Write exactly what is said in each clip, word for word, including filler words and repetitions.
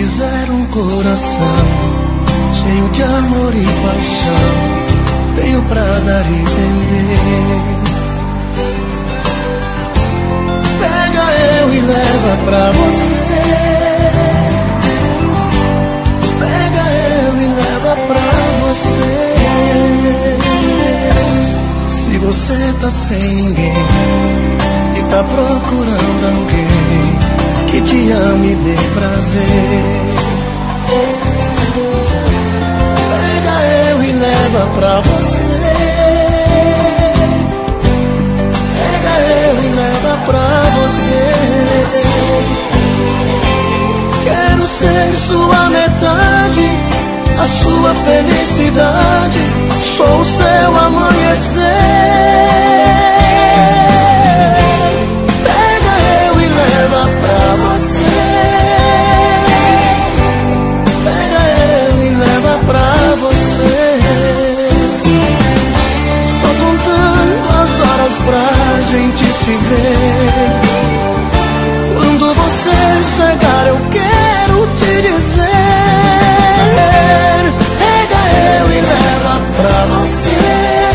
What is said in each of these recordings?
quiser um coração cheio de amor e paixão, tenho pra dar e vender. Pega eu e leva pra você. Pega eu e leva pra você. Se você tá sem ninguém e tá procurando alguém que te ame e dê prazer, pega eu e leva pra você. Pega eu e leva pra você. Quero ser sua metade, a sua felicidade, sou o seu amanhecer. Pega eu e leva pra você. Pega eu e leva pra você. Estou contando as horas pra gente se ver. Quando você chegar eu quero te dizer, pega eu e leva pra você.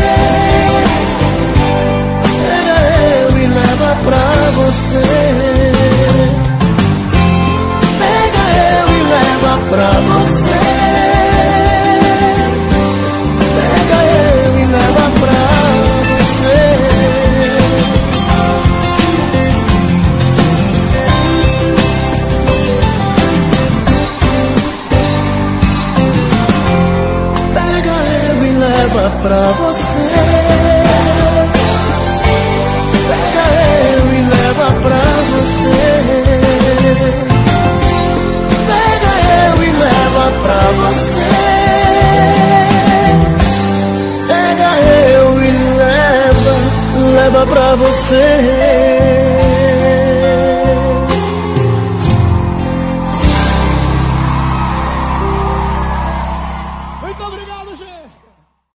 Pega eu e leva pra você. Pega eu e leva pra você. Pega eu e leva pra você. Leva pra você. Pega eu e leva pra você. Pega eu e leva pra você. Pega eu e leva, leva pra você.